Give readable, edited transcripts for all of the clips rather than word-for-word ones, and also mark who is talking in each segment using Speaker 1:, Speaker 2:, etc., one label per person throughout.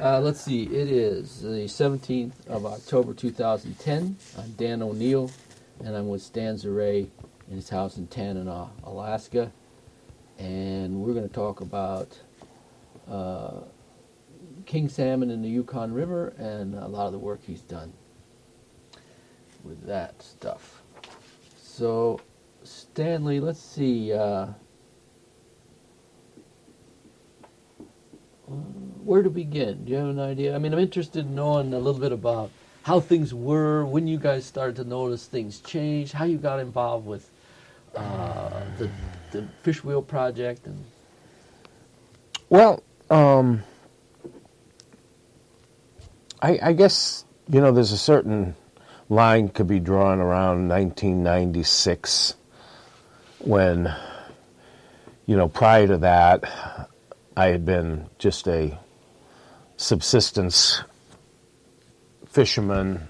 Speaker 1: Let's see. It is the 17th of October 2010. I'm Dan O'Neill, and I'm with Stan Zaray in his house in Tanana, Alaska. And we're going to talk about king salmon in the Yukon River and a lot of the work he's done with that stuff. So, Stanley, let's see. Where to begin? Do you have an idea? I mean, I'm interested in knowing a little bit about how things were, when you guys started to notice things change, how you got involved with the Fish Wheel Project. And
Speaker 2: Well, I guess, there's a certain line could be drawn around 1996 when, prior to that, I had been just a subsistence fisherman,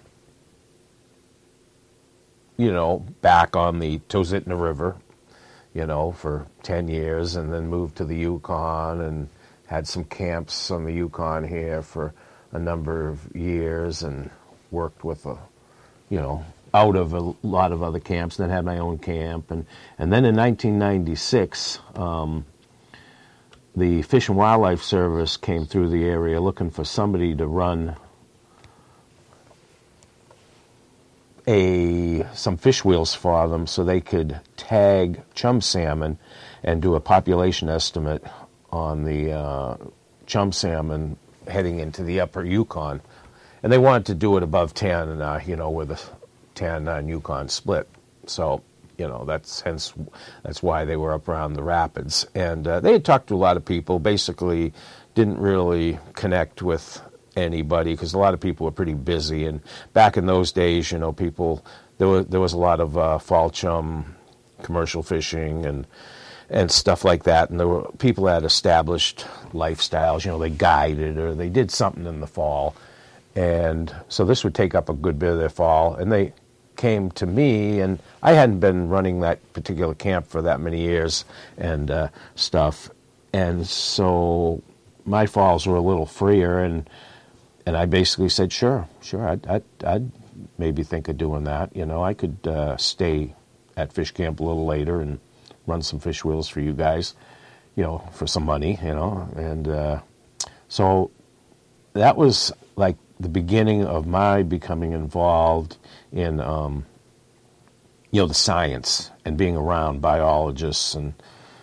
Speaker 2: back on the Tositna River, for 10 years, and then moved to the Yukon and had some camps on the Yukon here for a number of years and worked with out of a lot of other camps, and then had my own camp. And then in 1996, the Fish and Wildlife Service came through the area looking for somebody to run some fish wheels for them so they could tag chum salmon and do a population estimate on the chum salmon heading into the upper Yukon. And they wanted to do it above 10, with a 10 Yukon split. So, that's why they were up around the rapids. And they had talked to a lot of people, basically didn't really connect with anybody because a lot of people were pretty busy. And back in those days, people, there was a lot of fall chum commercial fishing and stuff like that. And there were people that had established lifestyles, they guided or they did something in the fall. And so this would take up a good bit of their fall. And they came to me, and I hadn't been running that particular camp for that many years and stuff. And so my falls were a little freer, and I basically said, sure, I'd maybe think of doing that. I could stay at fish camp a little later and run some fish wheels for you guys, for some money, And so that was like the beginning of my becoming involved in, the science and being around biologists and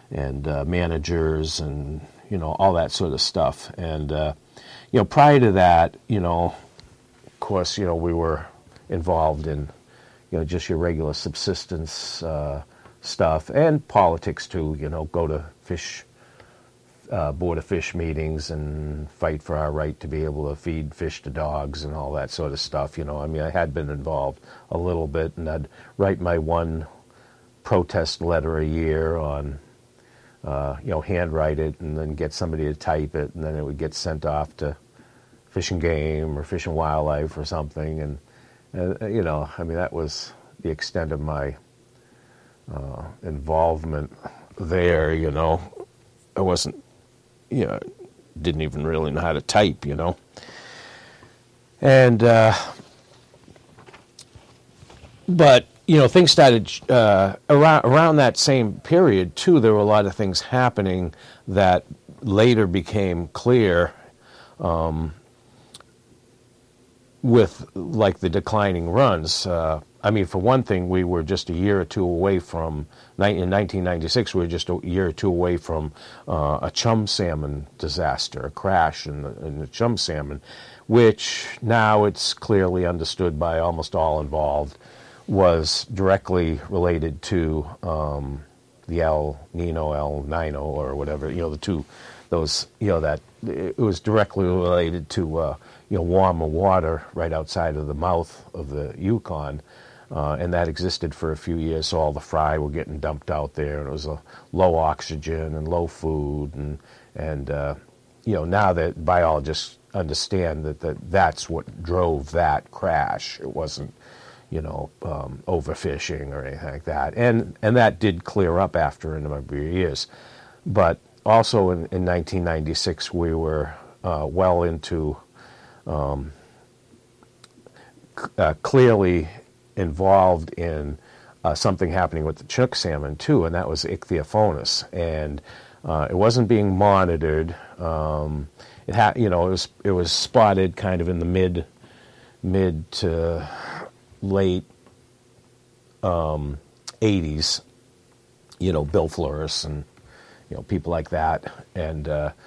Speaker 2: managers and, all that sort of stuff. And, prior to that, of course, we were involved in, just your regular subsistence stuff and politics too, go to Board of Fish meetings and fight for our right to be able to feed fish to dogs and all that sort of stuff. I had been involved a little bit, and I'd write my one protest letter a year on, handwrite it and then get somebody to type it, and then it would get sent off to Fish and Game or Fish and Wildlife or something. And, that was the extent of my involvement there, I wasn't, didn't even really know how to type, And, but, things started, around that same period, too, there were a lot of things happening that later became clear, with, like, the declining runs. For one thing, we were just a year or two away from, in 1996, we were just a year or two away from a chum salmon disaster, a crash in the chum salmon, which now it's clearly understood by almost all involved was directly related to the El Nino, or whatever, the two, those, that it was directly related to, warmer water right outside of the mouth of the Yukon. And that existed for a few years, so all the fry were getting dumped out there, and it was a low oxygen and low food, and now that biologists understand that's what drove that crash. It wasn't, overfishing or anything like that, and that did clear up after a number of years. But also in 1996, we were well into clearly involved in something happening with the Chinook salmon too, and that was Ichthyophonus, and it wasn't being monitored. It was spotted kind of in the mid to late 80s. Bill Flores and people like that, and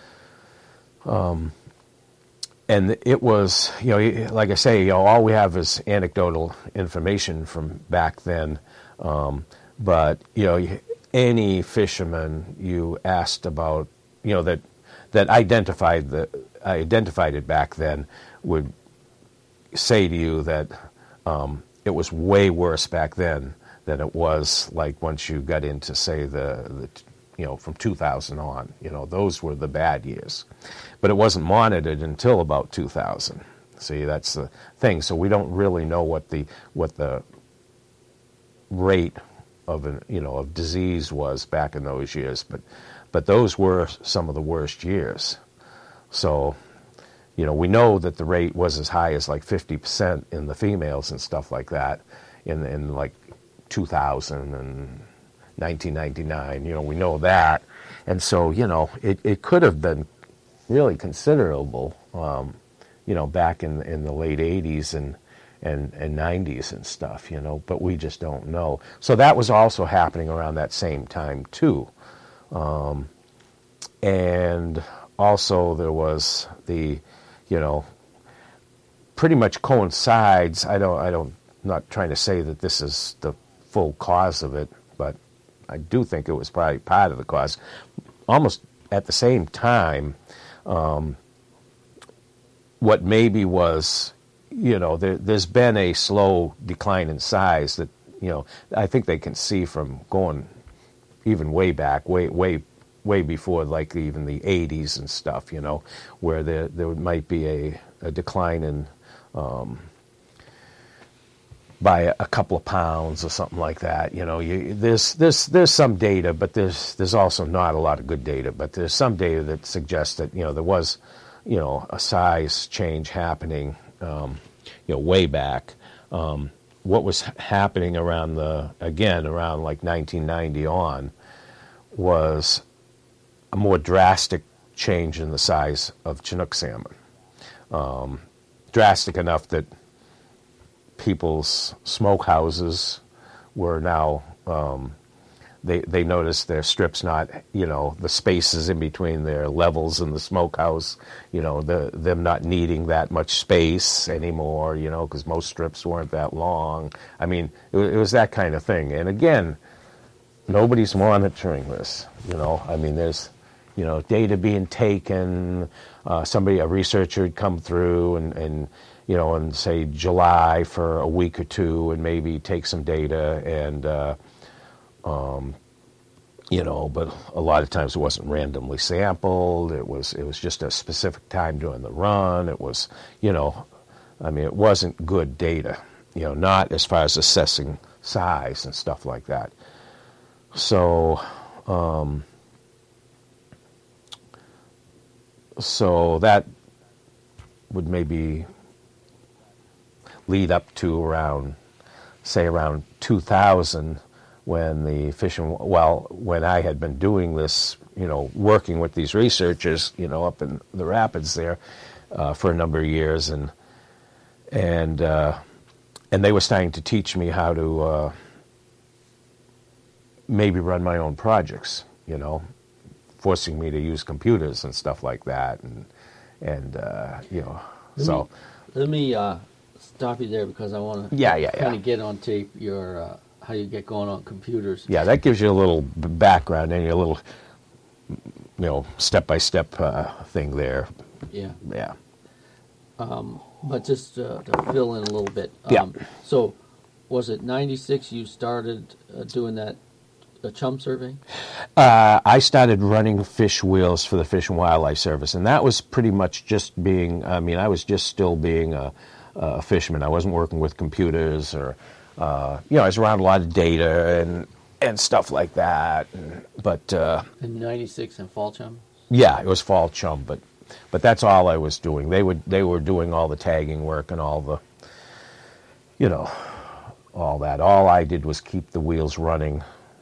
Speaker 2: it was, like I say, all we have is anecdotal information from back then. But any fisherman you asked about, that identified it back then would say to you that it was way worse back then than it was like once you got into, say, the from 2000 on. Those were the bad years. But it wasn't monitored until about 2000. See, that's the thing. So we don't really know what the rate of of disease was back in those years. But those were some of the worst years. So, we know that the rate was as high as like 50% in the females and stuff like that in like 2000 and 1999. We know that. And so, it could have been really considerable, back in the late 80s and 90s and stuff, but we just don't know. So that was also happening around that same time too. And also there was the, pretty much coincides. Not trying to say that this is the full cause of it, but I do think it was probably part of the cause. Almost at the same time, what maybe was, there's been a slow decline in size that, I think they can see from going even way back, way before like even the 80s and stuff, where there might be a decline in by a couple of pounds or something like that. There's some data, but there's also not a lot of good data. But there's some data that suggests that there was a size change happening way back. What was happening around like 1990 on was a more drastic change in the size of Chinook salmon. Drastic enough that people's smokehouses were now, they noticed their strips not, the spaces in between their levels in the smokehouse, them not needing that much space anymore, because most strips weren't that long. I mean, it was that kind of thing. And again, nobody's monitoring this, I mean, there's, data being taken, a researcher would come through and say July for a week or two and maybe take some data and, but a lot of times it wasn't randomly sampled. It was just a specific time during the run. It was, it wasn't good data, not as far as assessing size and stuff like that. So, so that would maybe lead up to around 2000 when when I had been doing this, working with these researchers, up in the rapids there for a number of years, and they were starting to teach me how to maybe run my own projects, forcing me to use computers and stuff like that, and so.
Speaker 1: Let me stop you there because I want to kind of get on tape your how you get going on computers. Yeah,
Speaker 2: that gives you a little background and a little, step-by-step thing there.
Speaker 1: Yeah.
Speaker 2: Yeah.
Speaker 1: But just to fill in a little bit. So, was it 96 you started doing that chum survey?
Speaker 2: I started running fish wheels for the Fish and Wildlife Service, and that was pretty much just being, I was just still being a fisherman. I wasn't working with computers or, I was around a lot of data and stuff like that. But
Speaker 1: in 96 in fall chum?
Speaker 2: Yeah, it was fall chum, but But that's all I was doing. They were doing all the tagging work and all the, all that. All I did was keep the wheels running,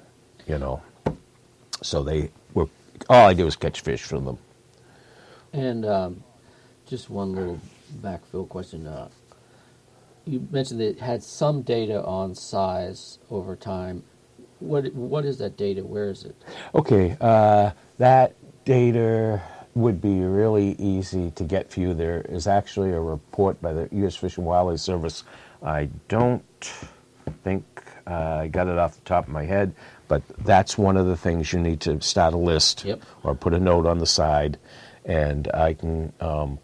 Speaker 2: So all I did was catch fish from them.
Speaker 1: And just one little backfill question. You mentioned that it had some data on size over time. What is that data? Where is it?
Speaker 2: Okay, that data would be really easy to get for you. There is actually a report by the U.S. Fish and Wildlife Service. I don't think I got it off the top of my head, but that's one of the things you need to start a list.
Speaker 1: Yep.
Speaker 2: Or put a note on the side, and I can,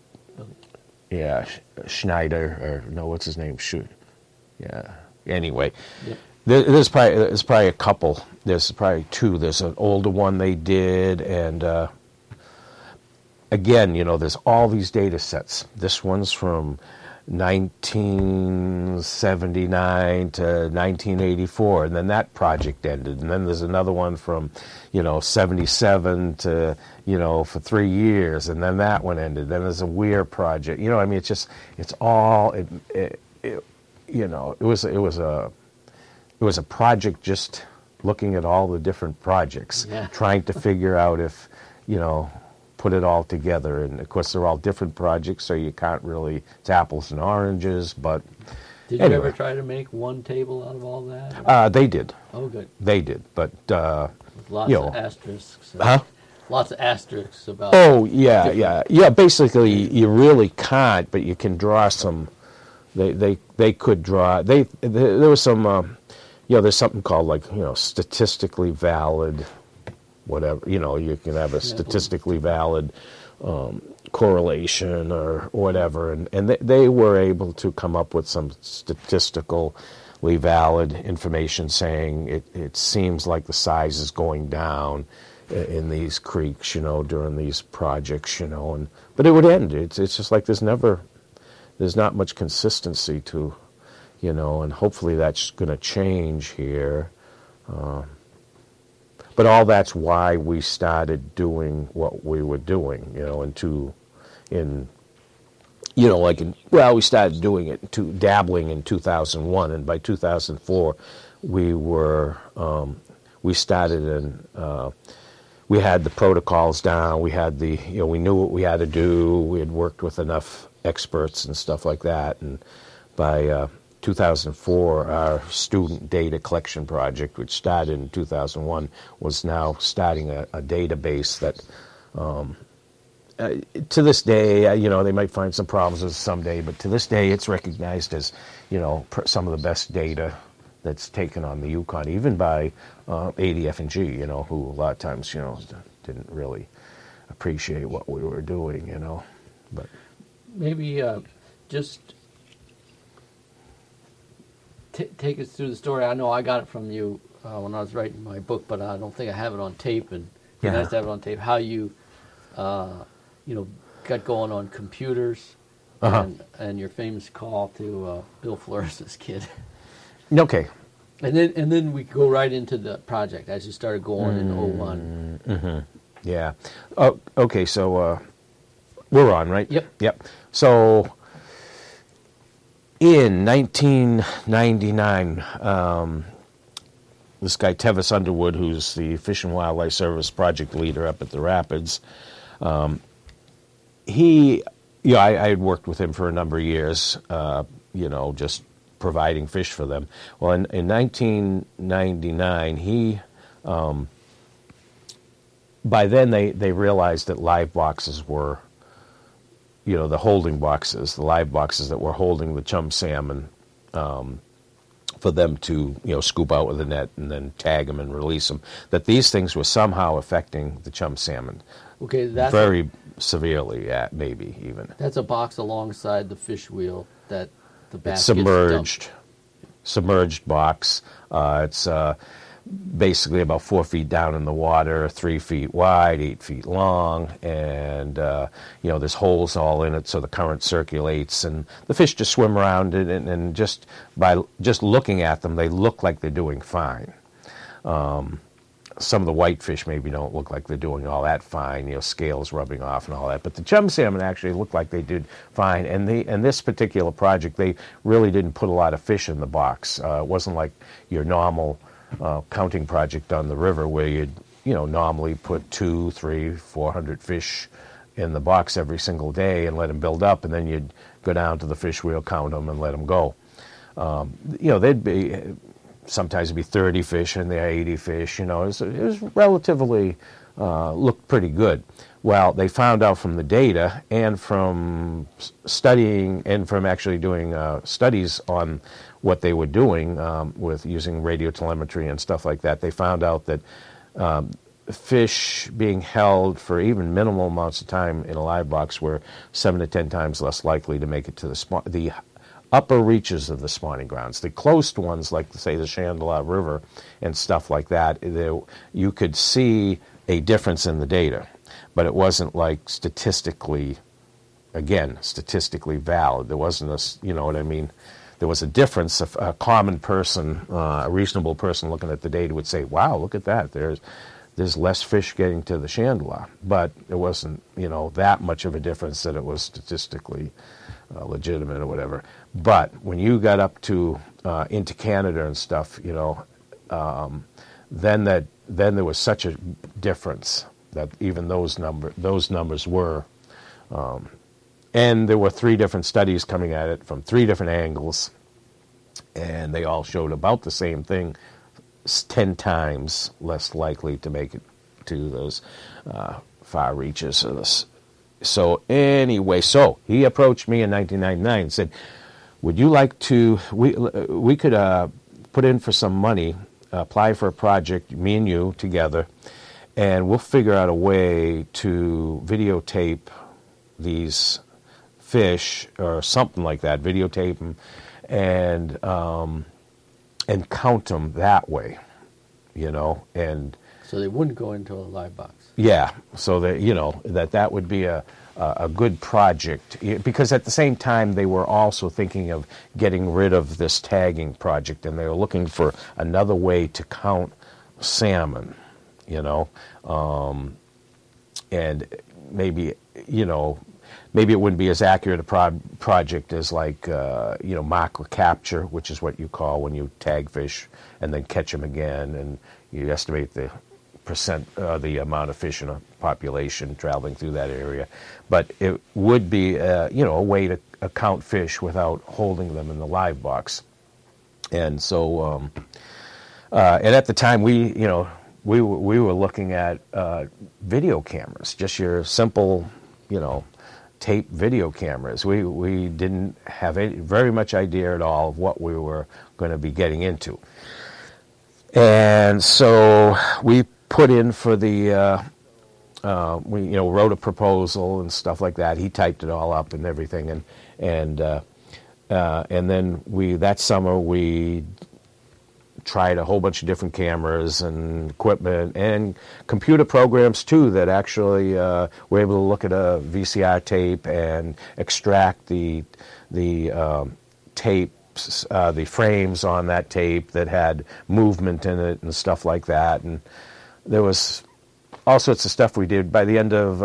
Speaker 2: Schneider, or no, what's his name? Anyway.
Speaker 1: Yep.
Speaker 2: There's probably a couple. There's probably two. There's an older one they did, and again, there's all these data sets. This one's from 1979 to 1984, and then that project ended. And then there's another one from, 77 to, for 3 years, and then that one ended. Then there's a Weir project. It's all, it was a project just looking at all the different projects, trying to figure out if, put it all together. And, of course, they're all different projects, so you can't really, it's apples and oranges, but
Speaker 1: Did you ever try to make one table out of all that?
Speaker 2: They did.
Speaker 1: Oh, good.
Speaker 2: They did, but,
Speaker 1: With lots of asterisks.
Speaker 2: Huh?
Speaker 1: Lots of asterisks about
Speaker 2: Oh, yeah. Basically, you really can't, but you can draw some, they could draw, there was some, there's something called statistically valid, whatever, you can have a statistically valid correlation or whatever, and they were able to come up with some statistically valid information saying it seems like the size is going down in these creeks, during these projects, but it would end. It's just like there's not much consistency to, and hopefully that's going to change here. But all that's why we started doing what we were doing, we started doing it, dabbling in 2001, and by 2004 we started and we had the protocols down, we had we knew what we had to do, we had worked with enough experts and stuff like that, and by 2004, our student data collection project, which started in 2001, was now starting a database that, to this day, they might find some problems with it someday, but to this day, it's recognized as, some of the best data that's taken on the Yukon, even by ADF&G, who a lot of times, didn't really appreciate what we were doing, But
Speaker 1: maybe just take us through the story. I know I got it from you when I was writing my book, but I don't think I have it on tape. And it's nice to have it on tape. How you, got going on computers, and your famous call to Bill Flores' kid.
Speaker 2: Okay.
Speaker 1: And then we go right into the project as you started going in 01.
Speaker 2: Mm-hmm. Yeah. Oh, okay. So we're on, right?
Speaker 1: Yep.
Speaker 2: So in 1999, this guy Tevis Underwood, who's the Fish and Wildlife Service project leader up at the Rapids, I had worked with him for a number of years, just providing fish for them. Well, in 1999, by then they realized that live boxes were, the holding boxes, the live boxes that were holding the chum salmon, for them to, scoop out with a net and then tag them and release them, that these things were somehow affecting the chum salmon.
Speaker 1: Okay, that's
Speaker 2: very severely, maybe even.
Speaker 1: That's a box alongside the fish wheel that the basket
Speaker 2: submerged box. It's basically about 4 feet down in the water, 3 feet wide, 8 feet long, and there's holes all in it so the current circulates, and the fish just swim around it, and just by looking at them, they look like they're doing fine. some of the whitefish maybe don't look like they're doing all that fine, scales rubbing off and all that. But the chum salmon actually looked like they did fine. And this particular project, they really didn't put a lot of fish in the box. It wasn't like your normal counting project on the river where you'd, normally put 200, 300, 400 fish in the box every single day and let them build up, and then you'd go down to the fish wheel, count them, and let them go. There'd be sometimes it'd be 30 fish in there, 80 fish. It was relatively looked pretty good. Well, they found out from the data and from studying and from actually doing studies on what they were doing with using radio telemetry and stuff like that. They found out that fish being held for even minimal amounts of time in a live box were 7 to 10 times less likely to make it to the upper reaches of the spawning grounds. The closed ones, like, say, the Chandalar River and stuff like that, you could see a difference in the data, but it wasn't like statistically valid. There wasn't you know what I mean? There was a difference. A common person, a reasonable person looking at the data would say, wow, look at that. There's less fish getting to the Chandalar. But it wasn't, that much of a difference that it was statistically legitimate or whatever. But when you got up to into Canada and stuff, then there was such a difference that even those numbers were. And there were 3 different studies coming at it from 3 different angles, and they all showed about the same thing, 10 times less likely to make it to those far reaches of this. So anyway, he approached me in 1999 and said, would you like to, we could put in for some money, apply for a project, me and you together, and we'll figure out a way to videotape these fish or something like that, videotape them and count them that way, and
Speaker 1: so they wouldn't go into a live box.
Speaker 2: Yeah, so that that would be a good project, because at the same time they were also thinking of getting rid of this tagging project, and they were looking for another way to count salmon, and maybe maybe it wouldn't be as accurate a project as like macro capture, which is what you call when you tag fish and then catch them again, and you estimate the the amount of fish in a population traveling through that area. But it would be a way to count fish without holding them in the live box. And so and at the time we were looking at video cameras, just your simple tape video cameras. We didn't have very much idea at all of what we were going to be getting into. And so we put in for the, we wrote a proposal and stuff like that. He typed it all up and everything, and then that summer we tried a whole bunch of different cameras and equipment and computer programs too that actually were able to look at a VCR tape and extract the tapes, the frames on that tape that had movement in it and stuff like that. And there was all sorts of stuff we did. By the end of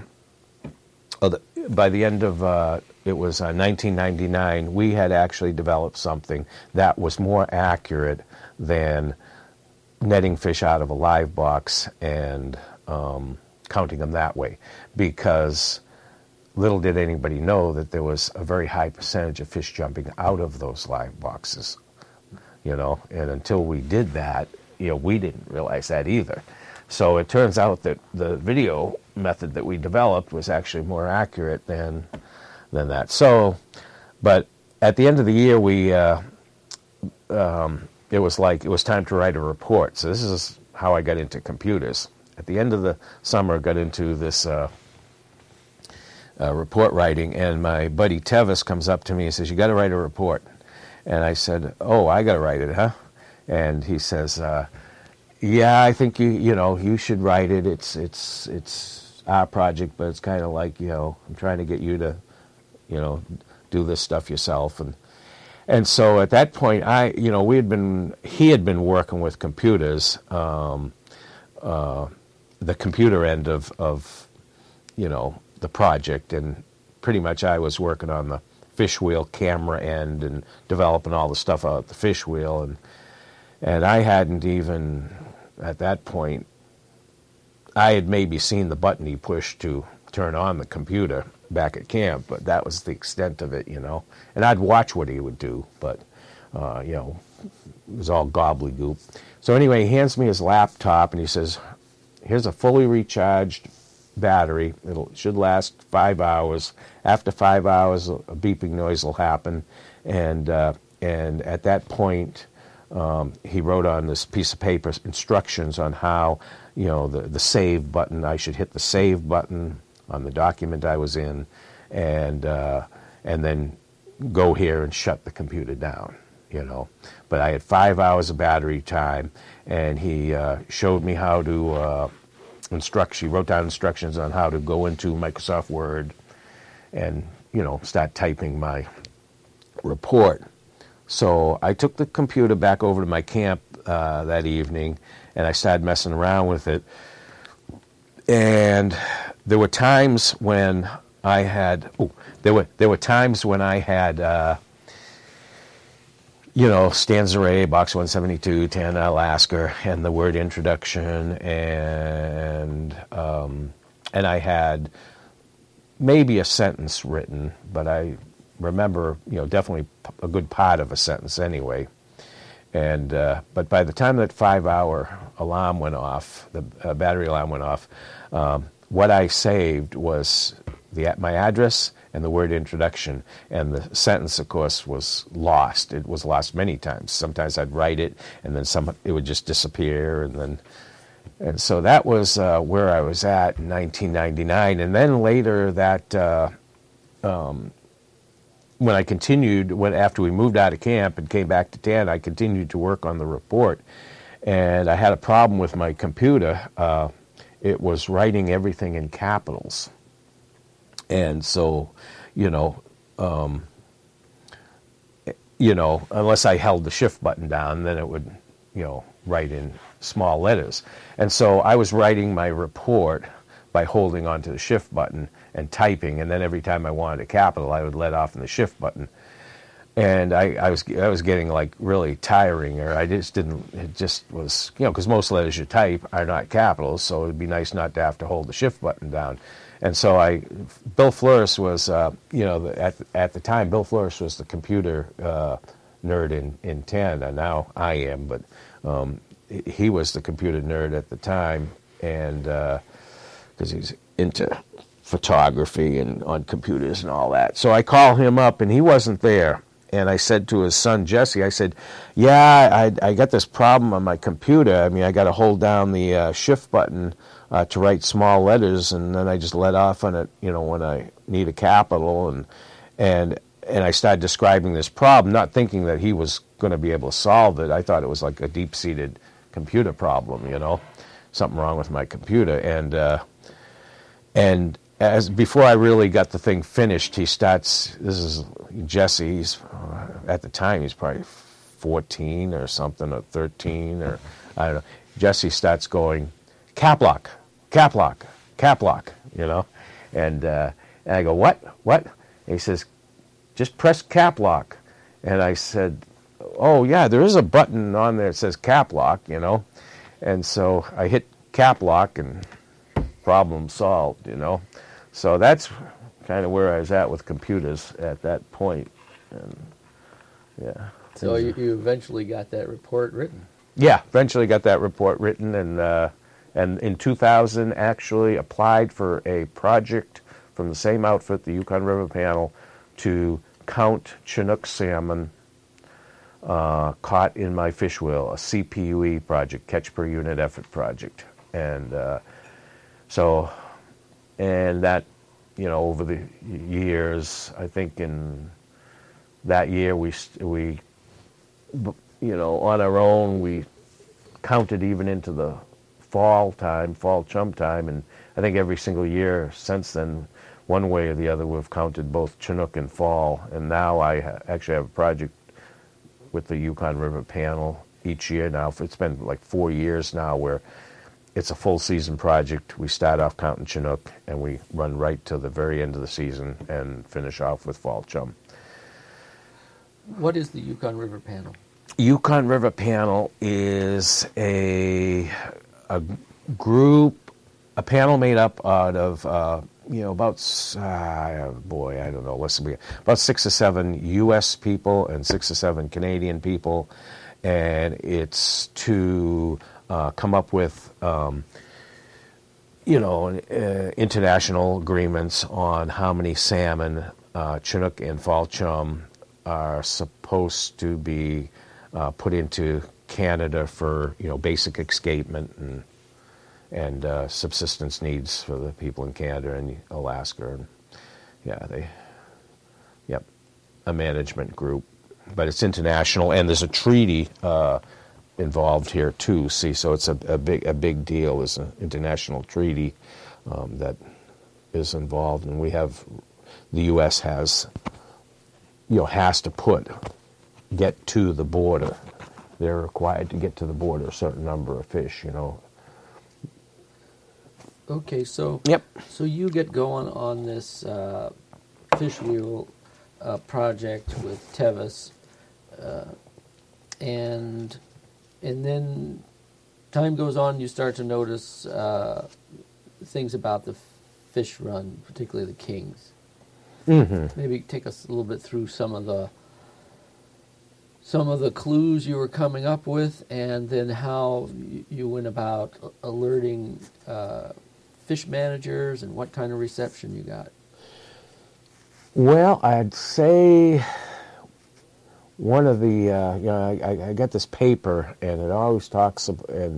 Speaker 2: it was 1999, we had actually developed something that was more accurate than netting fish out of a live box and counting them that way, because little did anybody know that there was a very high percentage of fish jumping out of those live boxes, and until we did that, we didn't realize that either. So it turns out that the video method that we developed was actually more accurate than that. So, but at the end of the year, it was time to write a report. So this is how I got into computers. At the end of the summer, I got into this report writing, and my buddy Tevis comes up to me and says, "You got to write a report." And I said, "Oh, I got to write it, huh?" And he says, "Yeah, I think you should write it. It's our project, but it's kind of like I'm trying to get you to do this stuff yourself." And so at that point, he had been working with computers, the computer end of the project, and pretty much I was working on the fish wheel camera end and developing all the stuff out the fish wheel, and I hadn't even at that point, I had maybe seen the button he pushed to turn on the computer back at camp, but that was the extent of it, and I'd watch what he would do, but it was all gobbledygook. So anyway, he hands me his laptop and he says, here's a fully recharged battery. It should last 5 hours. After 5 hours, a beeping noise will happen. And at that point, he wrote on this piece of paper instructions on how, the save button. I should hit the save button on the document I was in, and then go here and shut the computer down. But I had 5 hours of battery time, and he showed me how to he wrote down instructions on how to go into Microsoft Word and, start typing my report. So I took the computer back over to my camp that evening, and I started messing around with it. And there were times when I had, there were times when I had, Stan's Array, Box 172, Tana, Alaska, and the word introduction, and I had maybe a sentence written, but I remember, definitely a good part of a sentence anyway. And but by the time that 5-hour alarm went off, the battery alarm went off, what I saved was my address and the word introduction, and the sentence, of course, was lost. It was lost many times. Sometimes I'd write it, and then it would just disappear, and so that was where I was at in 1999. And then later that, when I continued, after we moved out of camp and came back to TAN, I continued to work on the report, and I had a problem with my computer. It was writing everything in capitals. And so, unless I held the shift button down, then it would, write in small letters. And so I was writing my report by holding onto the shift button and typing, and then every time I wanted a capital, I would let off in the shift button. And I was getting like really tiring, or it just was, because most letters you type are not capitals, so it'd be nice not to have to hold the shift button down. And so Bill Flores was, at the time, Bill Flores was the computer nerd in TAN, and now I am, but he was the computer nerd at the time, and because he's into photography and on computers and all that. So I call him up, and he wasn't there. And I said to his son, Jesse, I said, yeah, I got this problem on my computer. I mean, I got to hold down the shift button to write small letters, and then I just let off on it, when I need a capital. And I started describing this problem, not thinking that he was going to be able to solve it. I thought it was like a deep-seated computer problem, something wrong with my computer. And as before I really got the thing finished, he starts. This is Jesse. He's at the time he's probably 14 or something, or 13, or I don't know. Jesse starts going, cap lock, cap lock, cap lock. And I go, what? And he says, just press cap lock. And I said, oh yeah, there is a button on there that says cap lock, And so I hit cap lock, and problem solved, So that's kind of where I was at with computers at that point. And yeah.
Speaker 1: So you eventually got that report written?
Speaker 2: Yeah, eventually got that report written, and in 2000 actually applied for a project from the same outfit, the Yukon River Panel, to count Chinook salmon caught in my fish wheel, a CPUE project, catch per unit effort project. And so, and that, over the years, I think in that year we on our own, we counted even into the fall chum time, and I think every single year since then, one way or the other, we've counted both Chinook and fall. And now I actually have a project with the Yukon River Panel each year now. It's been like 4 years now where it's a full season project. We start off counting Chinook, and we run right to the very end of the season and finish off with fall chum.
Speaker 1: What is the Yukon River Panel?
Speaker 2: Yukon River Panel is a group, a panel made up out of about I don't know, about 6 or 7 U.S. people and 6 or 7 Canadian people, and it's to come up with international agreements on how many salmon, Chinook and fall chum, are supposed to be put into Canada for basic escapement and subsistence needs for the people in Canada and Alaska. And a management group, but it's international, and there's a treaty involved here too. See, so it's a big deal. It's an international treaty that is involved, and the U.S. has to get to the border. They're required to get to the border a certain number of fish.
Speaker 1: Okay, so
Speaker 2: Yep.
Speaker 1: So you get going on this fish wheel project with Tevis, and then time goes on. You start to notice things about the fish run, particularly the kings.
Speaker 2: Mm-hmm.
Speaker 1: Maybe take us a little bit through some of the clues you were coming up with, and then how you went about alerting fish managers and what kind of reception you got.
Speaker 2: Well, I'd say one of the I got this paper, and it always talks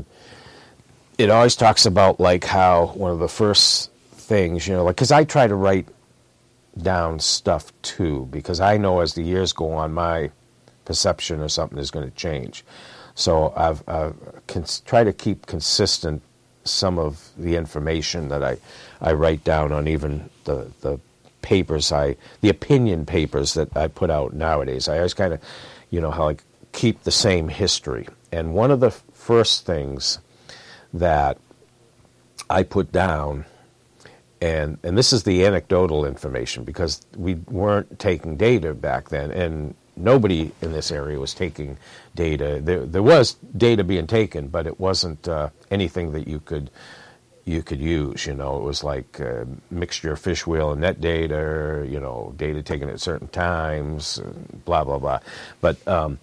Speaker 2: about like how one of the first things, because I try to write down stuff too, because I know as the years go on, my perception of something is going to change. So I've try to keep consistent some of the information that I write down on even the papers, the opinion papers that I put out nowadays. I always kind of, how I keep the same history. And one of the first things that I put down, and this is the anecdotal information, because we weren't taking data back then, and nobody in this area was taking data. There was data being taken, but it wasn't anything that you could use. It was like a mixture of fish wheel and net data, data taken at certain times, blah blah blah. But the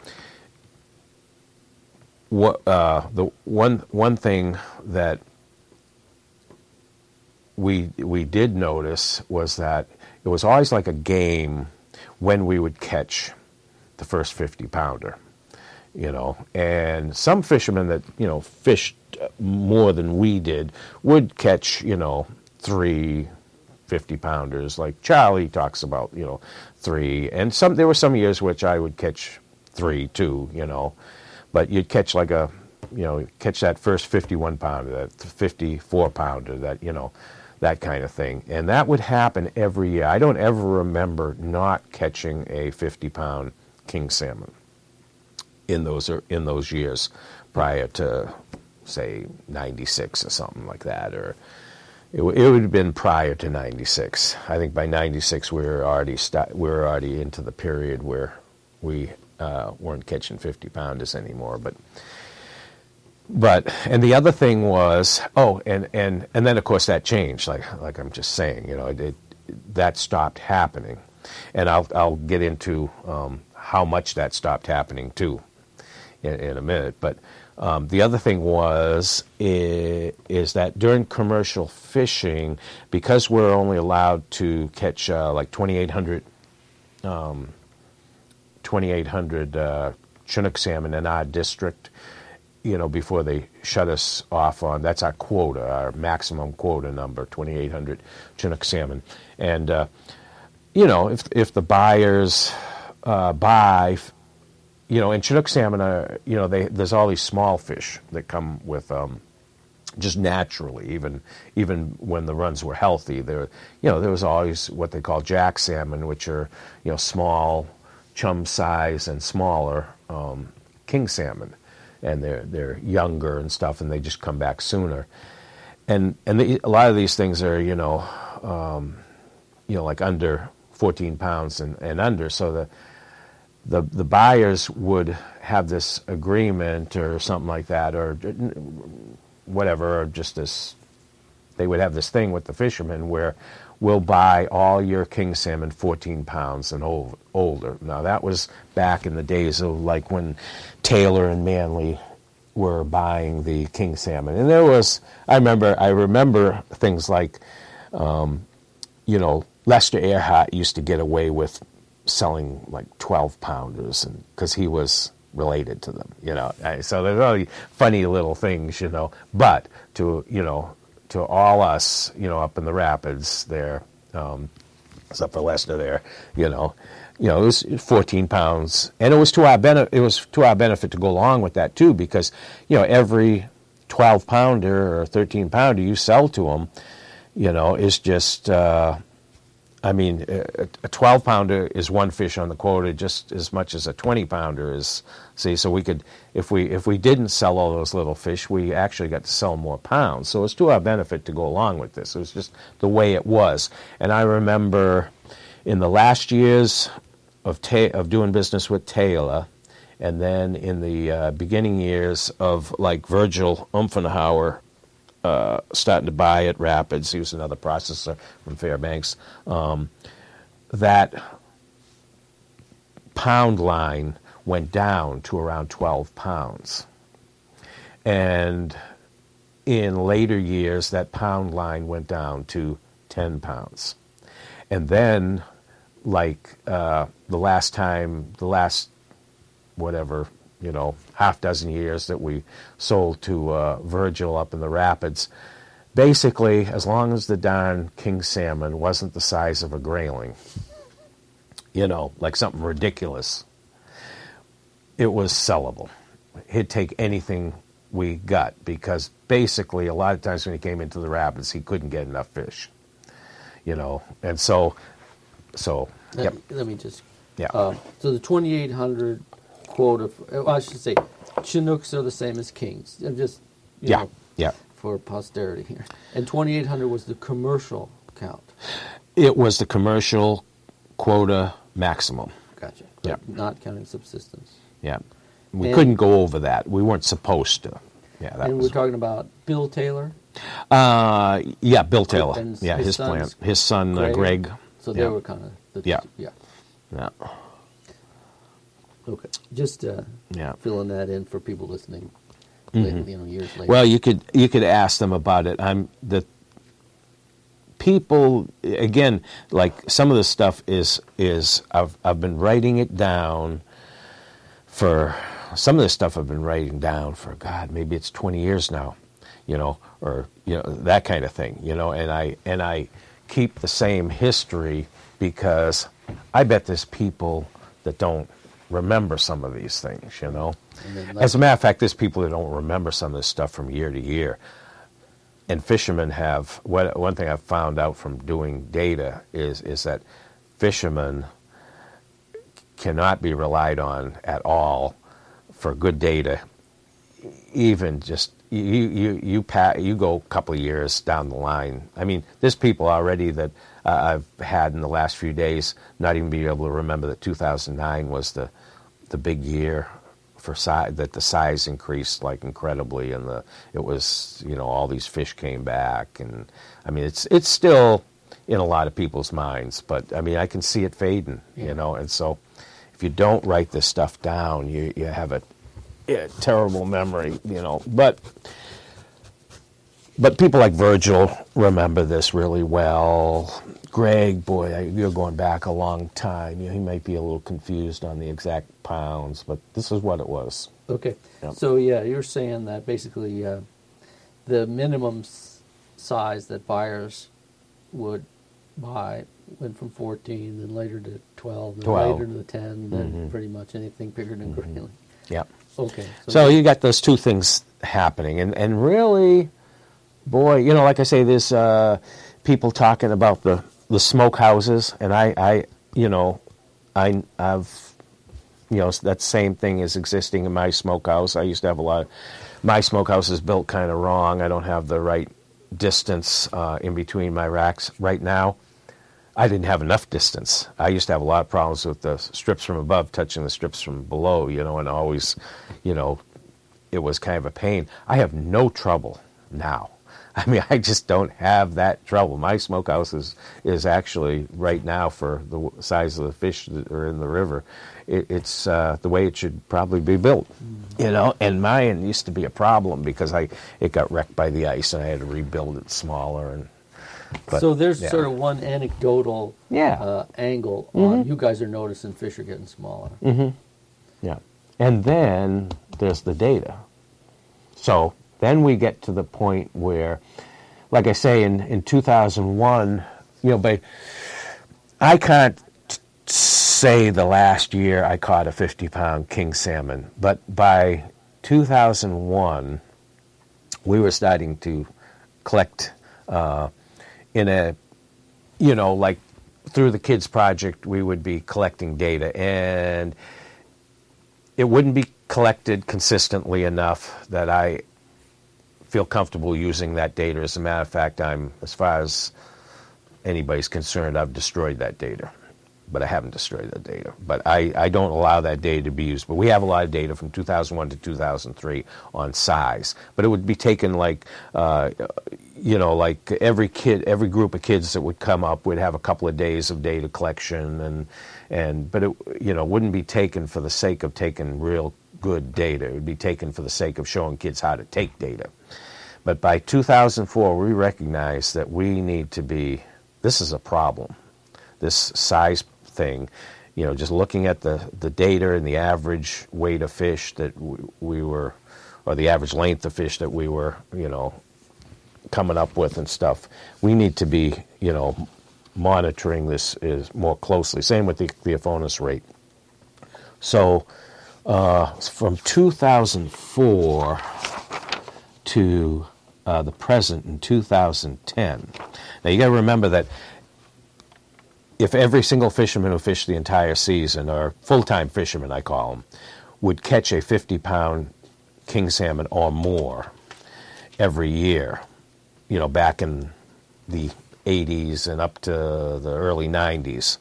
Speaker 2: one thing that we did notice was that it was always like a game when we would catch the first 50-pounder, and some fishermen that, fished more than we did would catch, 3 50-pounders, like Charlie talks about, 3, and there were some years which I would catch 3 too, but you'd catch like catch that first 51-pounder, that 54-pounder, that, that kind of thing. And that would happen every year. I don't ever remember not catching a 50-pound king salmon in those years prior to, say, 96 or something like that, or it would have been prior to 96. I think by 96 we were already into the period where we weren't catching 50-pounders anymore. But and the other thing was, and then of course that changed, like I'm just saying, that stopped happening, and I'll get into how much that stopped happening too in a minute. But the other thing is that during commercial fishing, because we're only allowed to catch like 2,800 Chinook salmon in our district, before they shut us off on, that's our quota, our maximum quota number, 2,800 Chinook salmon. And, if the buyers buy, and Chinook salmon are, there's all these small fish that come with, just naturally, even when the runs were healthy, there was always what they call jack salmon, which are, small, chum size and smaller, king salmon. and they're younger and stuff, and they just come back sooner. And a lot of these things are, like under 14 pounds and under. So the buyers would have this agreement or something like that, or whatever, or just this. They would have this thing with the fishermen where we'll buy all your king salmon 14 pounds and older. Now that was back in the days of like when Taylor and Manley were buying the king salmon, and I remember things like, Lester Earhart used to get away with selling like 12 pounders, and because he was related to them, so there's all these funny little things, but to all us, up in the rapids there, except for Lester there, it was 14 pounds, and it was to our benefit to go along with that too, because every 12 pounder or 13 pounder you sell to them, is just. A 12 pounder is one fish on the quota just as much as a 20 pounder is. See, so we could, if we didn't sell all those little fish, we actually got to sell more pounds. So it's to our benefit to go along with this. It was just the way it was. And I remember in the last years of doing business with Taylor, and then in the beginning years of like Virgil Umfenhauer, starting to buy at Rapids. He was another processor from Fairbanks. That pound line went down to around 12 pounds. And in later years, that pound line went down to 10 pounds. And then, like the last half dozen years that we sold to Virgil up in the Rapids, basically, as long as the darn king salmon wasn't the size of a grayling, like something ridiculous, it was sellable. He'd take anything we got, because basically a lot of times when he came into the Rapids, he couldn't get enough fish, and so yep.
Speaker 1: Let me just...
Speaker 2: Yeah.
Speaker 1: So the 2,800 quota, I should say, Chinooks are the same as kings. I'm just,
Speaker 2: yeah.
Speaker 1: for posterity here. And 2,800 was the commercial count.
Speaker 2: It was the commercial quota maximum.
Speaker 1: Gotcha.
Speaker 2: Yeah.
Speaker 1: Not counting subsistence.
Speaker 2: Yeah. We couldn't go over that. We weren't supposed to. Yeah.
Speaker 1: We're talking about Bill Taylor?
Speaker 2: Yeah, Bill Taylor.
Speaker 1: And
Speaker 2: yeah, his plant. His son, Greg.
Speaker 1: So they were kind of...
Speaker 2: Yeah.
Speaker 1: Okay, just filling that in for people listening, years later.
Speaker 2: Well, you could ask them about it. The people, again, like some of the stuff is I've been writing it down for God, maybe it's 20 years now, or that kind of thing, and I keep the same history, because I bet there's people that don't remember some of these things, As a matter of fact, there's people that don't remember some of this stuff from year to year. And fishermen have, one thing I've found out from doing data is that fishermen cannot be relied on at all for good data. Even just, you go a couple of years down the line. I mean, there's people already that I've had in the last few days not even be able to remember that 2009 was the big year for size, that the size increased like incredibly, and it was all these fish came back, and I mean it's still in a lot of people's minds, but I mean I can see it fading, and so if you don't write this stuff down, you have a terrible memory, But people like Virgil remember this really well. Greg, boy, you're going back a long time. He might be a little confused on the exact pounds, but this is what it was.
Speaker 1: Okay.
Speaker 2: Yep.
Speaker 1: So, you're saying that basically the minimum size that buyers would buy went from 14, then later to 12, then later to 10, then pretty much anything bigger than grayling.
Speaker 2: Yeah.
Speaker 1: Okay.
Speaker 2: So you got those two things happening, and really... Boy, like I say, there's people talking about the smoke houses, and I've that same thing is existing in my smokehouse. I used to have a lot. My smokehouse is built kind of wrong. I don't have the right distance in between my racks right now. I didn't have enough distance. I used to have a lot of problems with the strips from above touching the strips from below, and always, it was kind of a pain. I have no trouble now. I mean, I just don't have that trouble. My smokehouse is actually, right now, for the size of the fish that are in the river, it's the way it should probably be built, And mine used to be a problem because it got wrecked by the ice, and I had to rebuild it smaller.
Speaker 1: So there's sort of one anecdotal angle on you guys are noticing fish are getting smaller.
Speaker 2: Mm-hmm. Yeah. And then there's the data. So then we get to the point where, like I say, in 2001, but I can't say the last year I caught a 50-pound king salmon, but by 2001, we were starting to collect in a, like through the Kids Project, we would be collecting data, and it wouldn't be collected consistently enough that I feel comfortable using that data. As a matter of fact, as far as anybody's concerned, I've destroyed that data. But I haven't destroyed that data. But I don't allow that data to be used. But we have a lot of data from 2001 to 2003 on size. But it would be taken like, like every group of kids that would come up would have a couple of days of data collection, but it wouldn't be taken for the sake of taking real good data. It would be taken for the sake of showing kids how to take data. But by 2004, we recognized that we need to be. This is a problem. This size thing, just looking at the data and the average weight of fish that we were, or the average length of fish that we were, coming up with and stuff. We need to be, monitoring this more closely. Same with the Theophanous rate. So from 2004 to the present in 2010. Now you got to remember that if every single fisherman who fished the entire season, or full-time fisherman I call them, would catch a 50-pound king salmon or more every year, back in the 80s and up to the early 90s,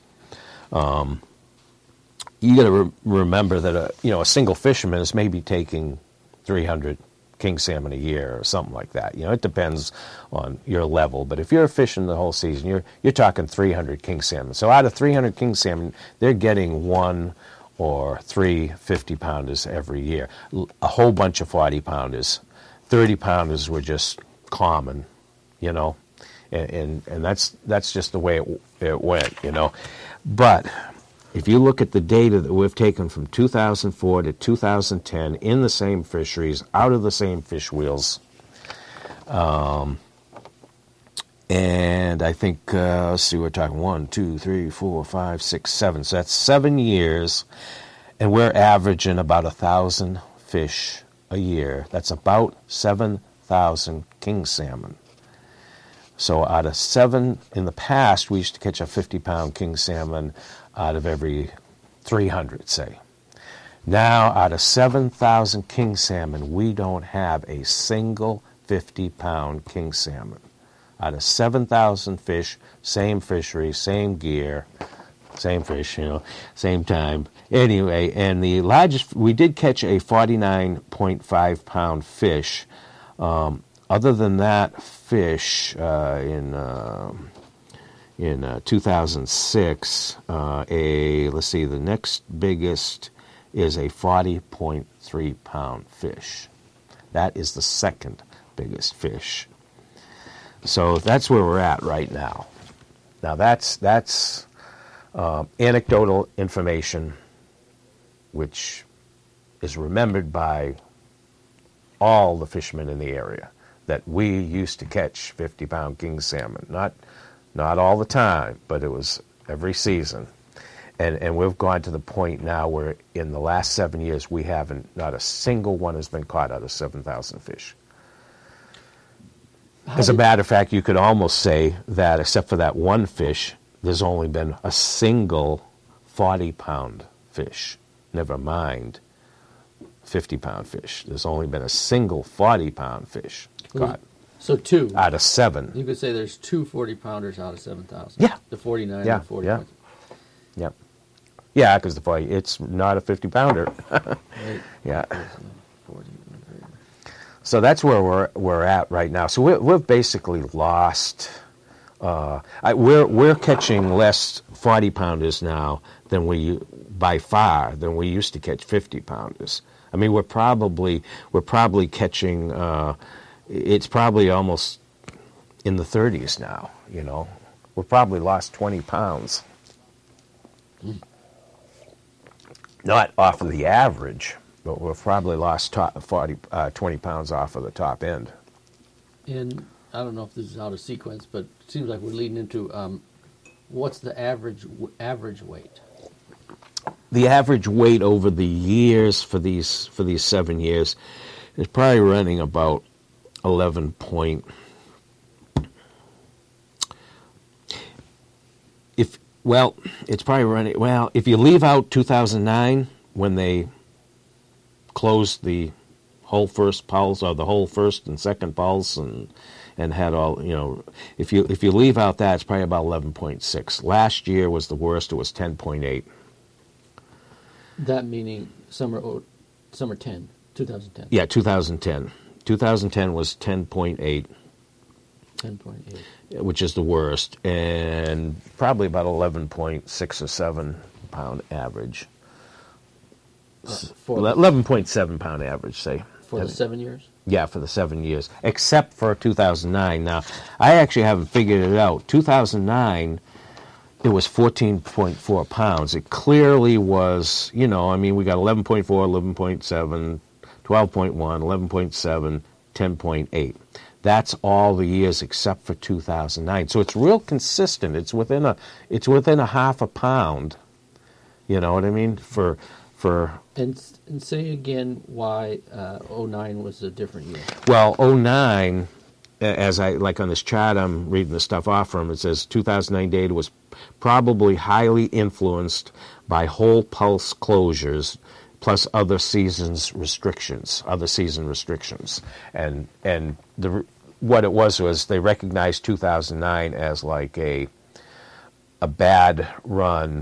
Speaker 2: you got to remember that a single fisherman is maybe taking 300 king salmon a year or something like that. It depends on your level. But if you're fishing the whole season, you're talking 300 king salmon. So out of 300 king salmon, they're getting 1 or 3 50-pounders every year. A whole bunch of 40-pounders. 30-pounders were just common, and that's just the way it went, But if you look at the data that we've taken from 2004 to 2010 in the same fisheries, out of the same fish wheels, and I think, let's see, we're talking 1, 2, 3, 4, 5, 6, 7. So that's 7 years, and we're averaging about 1,000 fish a year. That's about 7,000 king salmon. So out of 7, in the past, we used to catch a 50-pound king salmon out of every 300, say. Now, out of 7,000 king salmon, we don't have a single 50-pound king salmon. Out of 7,000 fish, same fishery, same gear, same fish, same time. Anyway, and the largest, we did catch a 49.5-pound fish. Other than that fish, in 2006, let's see, the next biggest is a 40.3-pound fish. That is the second biggest fish. So that's where we're at right now. Now that's anecdotal information, which is remembered by all the fishermen in the area, that we used to catch 50-pound king salmon. Not all the time, but it was every season. And we've gone to the point now where in the last 7 years, not a single one has been caught out of 7,000 fish. As a matter of fact, you could almost say that except for that one fish, there's only been a single 40-pound fish never mind 50-pound fish. There's only been a single 40-pound fish caught
Speaker 1: So two.
Speaker 2: out of 7.
Speaker 1: You could say there's two 40-pounders out of 7,000.
Speaker 2: Yeah.
Speaker 1: The 49
Speaker 2: Yeah,
Speaker 1: and the 40.
Speaker 2: yeah. Yep. Yeah, because it's not a 50-pounder.
Speaker 1: Right.
Speaker 2: Yeah.
Speaker 1: 40.
Speaker 2: So that's where we're at right now. So we've basically lost. We're catching less 40-pounders now by far than we used to catch 50-pounders. I mean, we're probably catching. It's probably almost in the 30s now. You know, we've probably lost 20 pounds. Not off of the average, but we've probably lost 20 pounds off of the top end.
Speaker 1: And I don't know if this is out of sequence, but it seems like we're leading into what's the average weight?
Speaker 2: The average weight over the years for these 7 years is probably running about 11 point. It's probably running. Well, if you leave out 2009 when they closed the whole first pulse or the whole first and second pulse and had all, you know, if you leave out that, it's probably about 11.6. Last year was the worst. It was 10.8.
Speaker 1: That meaning summer 10, 2010.
Speaker 2: Yeah, 2010. 2010 was 10.8.
Speaker 1: 10.8.
Speaker 2: Which is the worst, and probably about 11.6 or 7 pound average. 11.7 pound average, say.
Speaker 1: For the 7 years?
Speaker 2: Yeah, for the 7 years, except for 2009. Now, I actually haven't figured it out. 2009, it was 14.4 pounds. It clearly was, you know, I mean, we got 11.4, 11.7, 12.1, 11.7, 10.8. That's all the years except for 2009. So it's real consistent. It's within a half a pound. You know what I mean?
Speaker 1: And say again why 09 was a different year.
Speaker 2: Well, 09, as I like on this chart, I'm reading the stuff off from. It says 2009 data was probably highly influenced by whole pulse closures, plus other season restrictions, and what it was they recognized 2009 as like a bad run,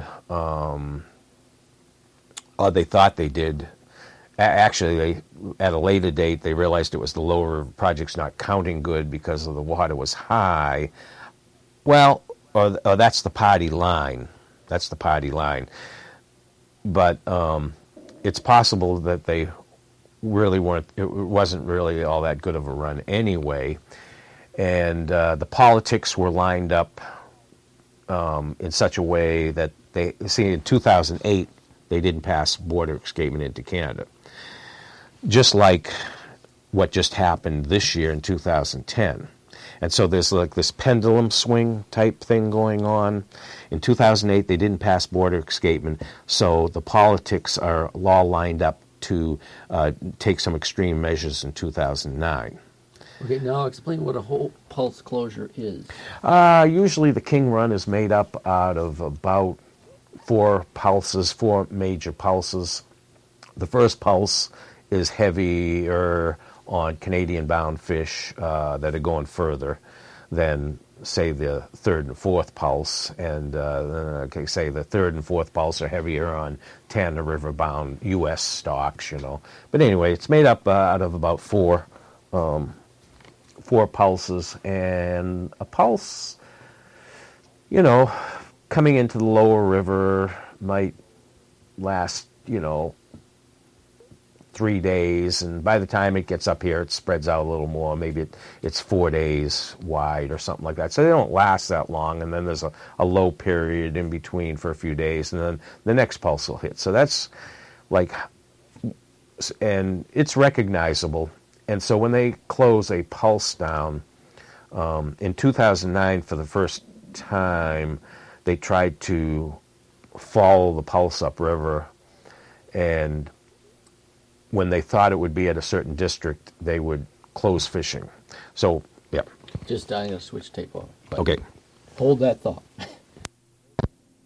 Speaker 2: or they thought they did. Actually, at a later date, they realized it was the lower projects not counting good because of the water was high. Well, or that's the party line. That's the party line. But it's possible that they really weren't. It wasn't really all that good of a run anyway, and the politics were lined up in such a way that they see in 2008 they didn't pass border escapement into Canada, just like what just happened this year in 2010. And so there's like this pendulum swing type thing going on. In 2008, they didn't pass border escapement, so the politics are all lined up to take some extreme measures in 2009.
Speaker 1: Okay, now explain what a whole pulse closure is.
Speaker 2: Usually the King Run is made up out of about 4 major pulses. The first pulse is heavier on Canadian-bound fish that are going further than, say, the third and fourth pulse, and say the third and fourth pulse are heavier on Tana River-bound U.S. stocks, you know. But anyway, it's made up out of about 4 pulses, and a pulse, you know, coming into the lower river might last, you know, 3 days, and by the time it gets up here, it spreads out a little more. Maybe it's 4 days wide or something like that. So they don't last that long, and then there's a low period in between for a few days, and then the next pulse will hit. So that's like, and it's recognizable. And so when they close a pulse down, in 2009, for the first time, they tried to follow the pulse upriver, and when they thought it would be at a certain district, they would close fishing. So, yeah.
Speaker 1: I'm going to switch tape off.
Speaker 2: Okay.
Speaker 1: Hold that thought.